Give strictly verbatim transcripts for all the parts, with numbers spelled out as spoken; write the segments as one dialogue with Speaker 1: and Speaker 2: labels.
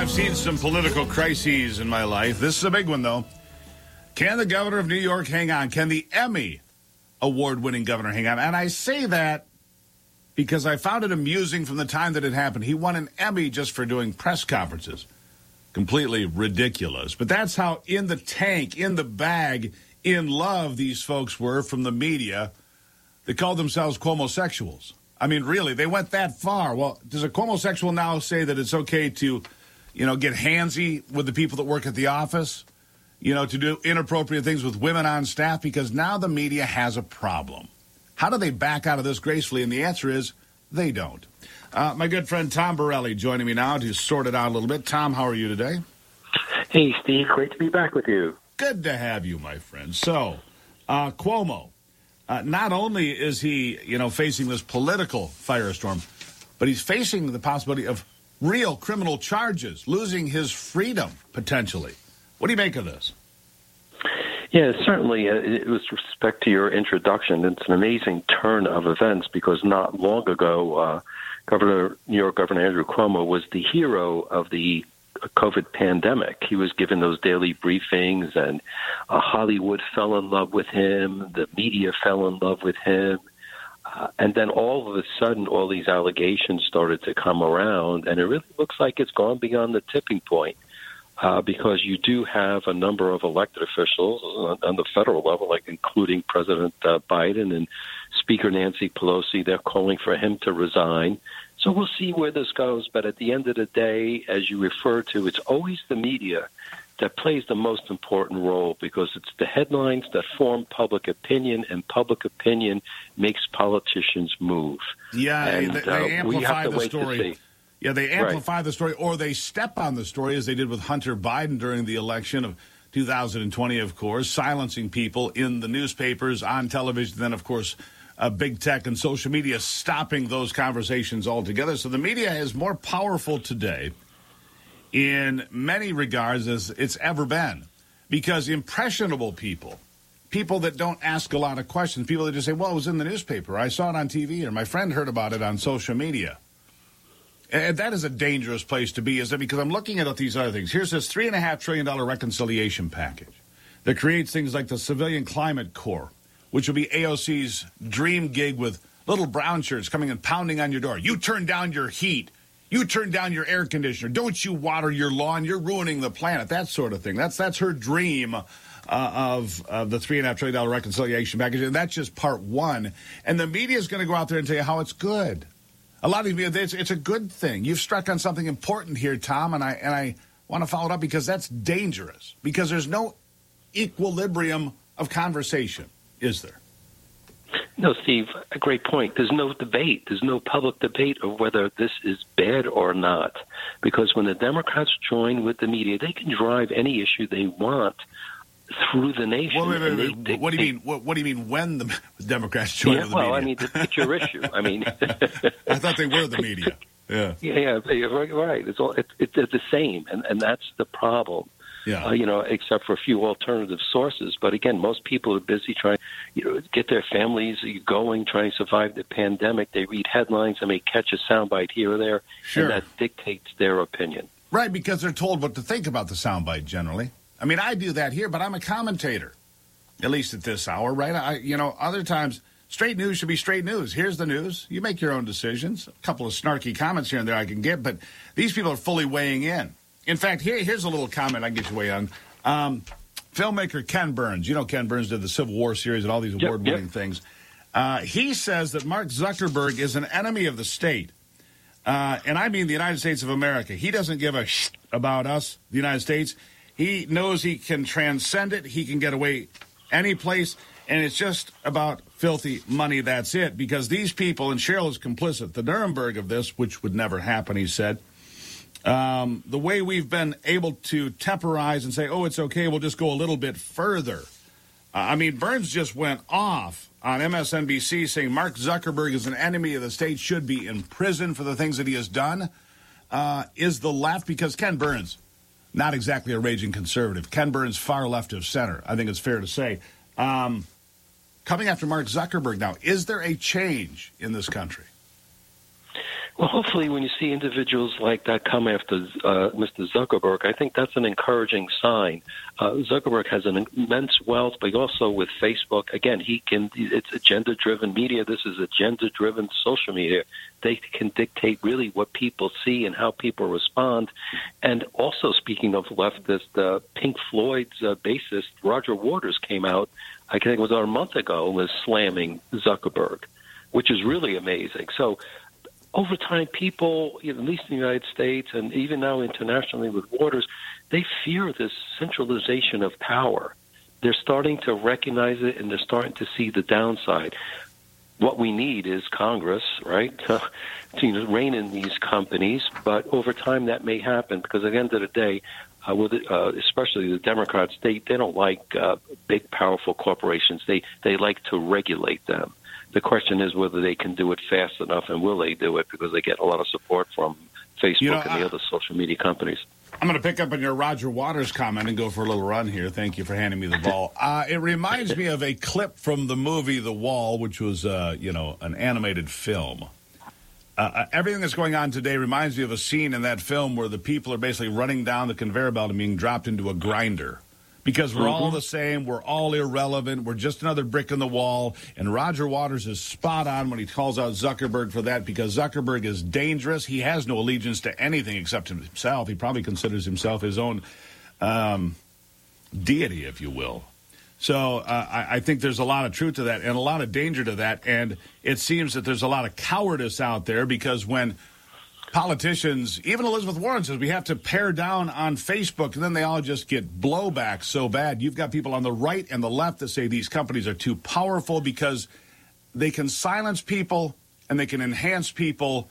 Speaker 1: I've seen some political crises in my life. This is a big one, though. Can the governor of New York hang on? Can the Emmy award-winning governor hang on? And I say that because I found it amusing from the time that it happened. He won an Emmy just for doing press conferences. Completely ridiculous. But that's how in the tank, in the bag, in love these folks were from the media. They called themselves Cuomo-sexuals. I mean, really, they went that far. Well, does a Cuomo-sexual now say that it's okay to, you know, get handsy with the people that work at the office? You know, to do inappropriate things with women on staff? Because now the media has a problem. How do they back out of this gracefully? And the answer is they don't. Uh, my good friend Tom Borelli joining me now to sort it out a little bit. Tom, how are you today?
Speaker 2: Hey, Steve. Great to be back with you.
Speaker 1: Good to have you, my friend. So, uh, Cuomo, uh, not only is he, you know, facing this political firestorm, but he's facing the possibility of real criminal charges, losing his freedom, potentially. What do you make of this?
Speaker 2: Yeah, certainly. Uh, it was with respect to your introduction. It's an amazing turn of events because not long ago, uh, Governor New York Governor Andrew Cuomo was the hero of the COVID pandemic. He was given those daily briefings, and uh, Hollywood fell in love with him. The media fell in love with him. Uh, and then all of a sudden, all these allegations started to come around, and it really looks like it's gone beyond the tipping point. Uh, because you do have a number of elected officials on, on the federal level, like including President uh, Biden and Speaker Nancy Pelosi. They're calling for him to resign. So we'll see where this goes. But at the end of the day, as you refer to, it's always the media that plays the most important role because it's the headlines that form public opinion, and public opinion makes politicians move.
Speaker 1: Yeah,
Speaker 2: and,
Speaker 1: they, they
Speaker 2: uh,
Speaker 1: amplify
Speaker 2: we have to
Speaker 1: the
Speaker 2: wait
Speaker 1: story.
Speaker 2: To see.
Speaker 1: Yeah, they amplify
Speaker 2: right.
Speaker 1: the story, or they step on the story, as they did with Hunter Biden during the election of two thousand twenty, of course, silencing people in the newspapers, on television, then, of course, uh, big tech and social media stopping those conversations altogether. So the media is more powerful today in many regards as it's ever been, because impressionable people, people that don't ask a lot of questions, people that just say, well, it was in the newspaper, I saw it on T V, or my friend heard about it on social media. And that is a dangerous place to be, isn't it? Because I'm looking at these other things. Here's this three point five trillion dollars reconciliation package that creates things like the Civilian Climate Corps, which will be A O C's dream gig with little brown shirts coming and pounding on your door. You turn down your heat. You turn down your air conditioner. Don't you water your lawn. You're ruining the planet. That sort of thing. That's that's her dream uh, of, of the three point five trillion dollars reconciliation package. And that's just part one. And the media is going to go out there and tell you how it's good. A lot of you, it's, it's a good thing. You've struck on something important here, Tom, and I and I want to follow it up because that's dangerous. Because there's no equilibrium of conversation, is there?
Speaker 2: No, Steve, a great point. There's no debate. There's no public debate of whether this is bad or not. Because when the Democrats join with the media, they can drive any issue they want through the nation.
Speaker 1: Well, wait, wait, wait.
Speaker 2: They, they,
Speaker 1: what do you mean? What, what do you mean when the Democrats join
Speaker 2: yeah,
Speaker 1: with the
Speaker 2: well,
Speaker 1: media?
Speaker 2: I mean, it's your issue. I mean,
Speaker 1: I thought they were the media. Yeah,
Speaker 2: yeah, yeah, right. It's all it's, it's the same, and and that's the problem.
Speaker 1: Yeah,
Speaker 2: uh, you know, except for a few alternative sources. But again, most people are busy trying, you know, get their families going, trying to survive the pandemic. They read headlines and may catch a soundbite here or there,
Speaker 1: sure.
Speaker 2: and that dictates their opinion.
Speaker 1: Right, because they're told what to think about the soundbite generally. I mean, I do that here, but I'm a commentator, at least at this hour, right? I, you know, other times, straight news should be straight news. Here's the news. You make your own decisions. A couple of snarky comments here and there I can get, but these people are fully weighing in. In fact, here, here's a little comment I can get you weigh on. Um, filmmaker Ken Burns, you know Ken Burns did the Civil War series and all these award-winning yep, yep. things. Uh, he says that Mark Zuckerberg is an enemy of the state. Uh, and I mean the United States of America. He doesn't give a sh- about us, the United States. He knows he can transcend it. He can get away any place. And it's just about filthy money. That's it. Because these people, and Cheryl is complicit, the Nuremberg of this, which would never happen, he said. Um, the way we've been able to temporize and say, oh, it's okay, we'll just go a little bit further. Uh, I mean, Burns just went off on M S N B C saying Mark Zuckerberg is an enemy of the state, should be in prison for the things that he has done. Uh, is the left, because Ken Burns, not exactly a raging conservative. Ken Burns, far left of center, I think it's fair to say. Um, coming after Mark Zuckerberg now, is there a change in this country?
Speaker 2: Well, hopefully when you see individuals like that come after uh, Mister Zuckerberg, I think that's an encouraging sign. Uh, Zuckerberg has an immense wealth, but also with Facebook, again, he can. It's agenda-driven media. This is agenda-driven social media. They can dictate really what people see and how people respond. And also, speaking of leftist, uh, Pink Floyd's uh, bassist, Roger Waters, came out, I think it was about a month ago, was slamming Zuckerberg, which is really amazing. So over time, people, at least in the United States and even now internationally with Waters, they fear this centralization of power. They're starting to recognize it, and they're starting to see the downside. What we need is Congress, right, to, to you know, rein in these companies. But over time, that may happen because at the end of the day, uh, with uh, especially the Democrats, they, they don't like uh, big, powerful corporations. They they like to regulate them. The question is whether they can do it fast enough, and will they do it, because they get a lot of support from Facebook you know, and the I, other social media companies.
Speaker 1: I'm going to pick up on your Roger Waters comment and go for a little run here. Thank you for handing me the ball. Uh, it reminds me of a clip from the movie The Wall, which was, uh, you know, an animated film. Uh, everything that's going on today reminds me of a scene in that film where the people are basically running down the conveyor belt and being dropped into a grinder. Because we're mm-hmm. all the same, we're all irrelevant, we're just another brick in the wall, and Roger Waters is spot on when he calls out Zuckerberg for that, because Zuckerberg is dangerous. He has no allegiance to anything except himself. He probably considers himself his own um, deity, if you will. So uh, I, I think there's a lot of truth to that and a lot of danger to that, and it seems that there's a lot of cowardice out there, because when politicians, even Elizabeth Warren says we have to pare down on Facebook, and then they all just get blowback so bad. You've got people on the right and the left that say these companies are too powerful because they can silence people and they can enhance people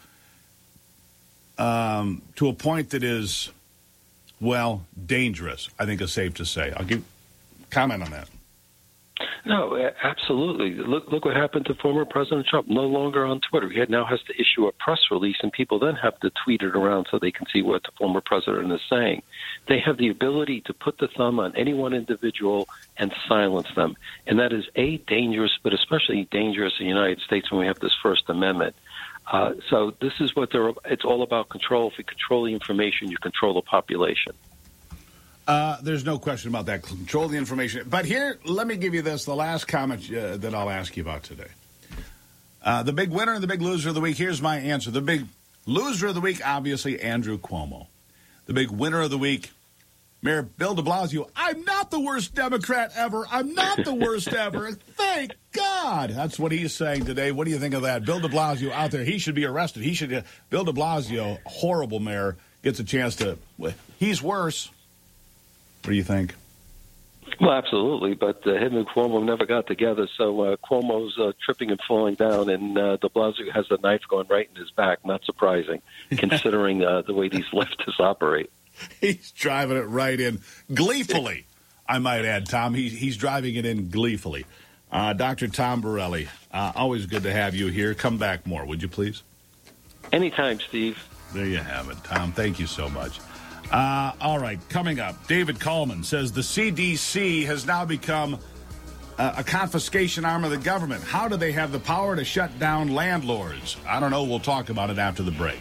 Speaker 1: um, to a point that is, well, dangerous, I think is safe to say. I'll give comment on that.
Speaker 2: No, absolutely. Look, look what happened to former President Trump. No longer on Twitter. He now has to issue a press release, and people then have to tweet it around so they can see what the former president is saying. They have the ability to put the thumb on any one individual and silence them. And that is, A, dangerous, but especially dangerous in the United States when we have this First Amendment. Uh, so this is what they're, it's all about control. If you control the information, you control the population.
Speaker 1: Uh, there's no question about that. Control the information. But here, let me give you this, the last comment uh, that I'll ask you about today. Uh, the big winner and the big loser of the week, here's my answer. The big loser of the week, obviously, Andrew Cuomo. The big winner of the week, Mayor Bill de Blasio. I'm not the worst Democrat ever. I'm not the worst ever. Thank God. That's what he's saying today. What do you think of that? Bill de Blasio out there, he should be arrested. He should. Uh, Bill de Blasio, horrible mayor, gets a chance to, well, he's worse. What do you think?
Speaker 2: Well, absolutely, but uh, him and Cuomo never got together, so uh, Cuomo's uh, tripping and falling down, and uh, de Blasio has a knife going right in his back. Not surprising, considering uh, the way these leftists operate.
Speaker 1: He's driving it right in gleefully, I might add, Tom. He, he's driving it in gleefully. Uh, Doctor Tom Borelli, uh, always good to have you here. Come back more, would you please?
Speaker 2: Anytime, Steve.
Speaker 1: There you have it, Tom. Thank you so much. Uh, all right, coming up, David Coleman says the C D C has now become a, a confiscation arm of the government. How do they have the power to shut down landlords? I don't know. We'll talk about it after the break.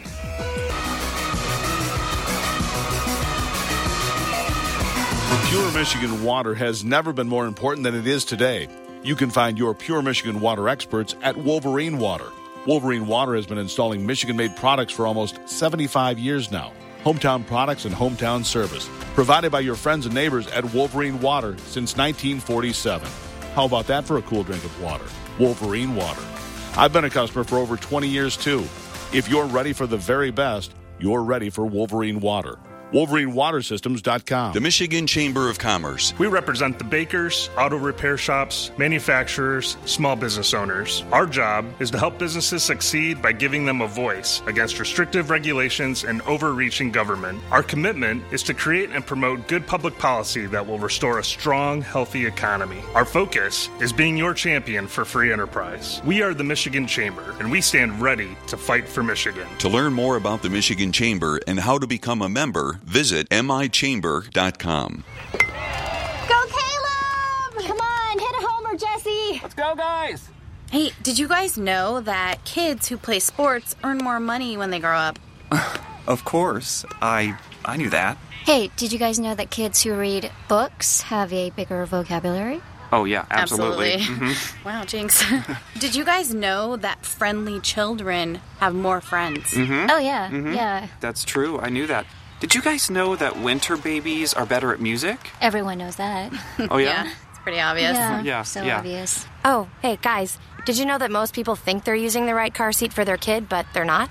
Speaker 1: Pure Michigan water has never been more important than it is today. You can find your Pure Michigan water experts at Wolverine Water. Wolverine Water has been installing Michigan-made products for almost seventy-five years now. Hometown products and hometown service provided by your friends and neighbors at Wolverine Water since nineteen forty-seven. How about that for a cool drink of water? Wolverine Water. I've been a customer for over twenty years, too. If you're ready for the very best, you're ready for Wolverine Water. Wolverine Water Systems dot com.
Speaker 3: The Michigan Chamber of Commerce.
Speaker 4: We represent the bakers, auto repair shops, manufacturers, small business owners. Our job is to help businesses succeed by giving them a voice against restrictive regulations and overreaching government. Our commitment is to create and promote good public policy that will restore a strong, healthy economy. Our focus is being your champion for free enterprise. We are the Michigan Chamber, and we stand ready to fight for Michigan.
Speaker 3: To learn more about the Michigan Chamber and how to become a member, visit M I chamber dot com.
Speaker 5: Go, Caleb! Come on, hit a homer, Jesse.
Speaker 6: Let's go, guys.
Speaker 5: Hey, did you guys know that kids who play sports earn more money when they grow up?
Speaker 6: Of course. I I knew that.
Speaker 7: Hey, did you guys know that kids who read books have a bigger vocabulary?
Speaker 6: Oh, yeah, absolutely.
Speaker 5: Absolutely.
Speaker 6: Mm-hmm.
Speaker 5: Wow, Jinx. Did you guys know that friendly children have more friends?
Speaker 6: Mm-hmm.
Speaker 7: Oh, yeah,
Speaker 6: mm-hmm.
Speaker 7: yeah.
Speaker 6: That's true. I knew that. Did you guys know that winter babies are better at music?
Speaker 7: Everyone knows that.
Speaker 6: Oh, yeah?
Speaker 5: Yeah, it's pretty obvious.
Speaker 7: Yeah,
Speaker 6: Yeah,
Speaker 7: so
Speaker 6: yeah.
Speaker 7: obvious.
Speaker 8: Oh, hey, guys, did you know that most people think they're using the right car seat for their kid, but they're not?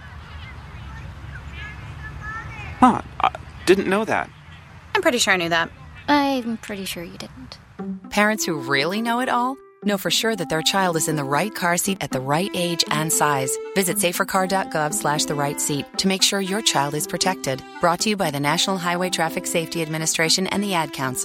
Speaker 6: Huh. I didn't know that.
Speaker 5: I'm pretty sure I knew that.
Speaker 7: I'm pretty sure you didn't.
Speaker 9: Parents who really know it all know for sure that their child is in the right car seat at the right age and size. Visit safercar.gov slash the right seat to make sure your child is protected. Brought to you by the National Highway Traffic Safety Administration and the Ad Council.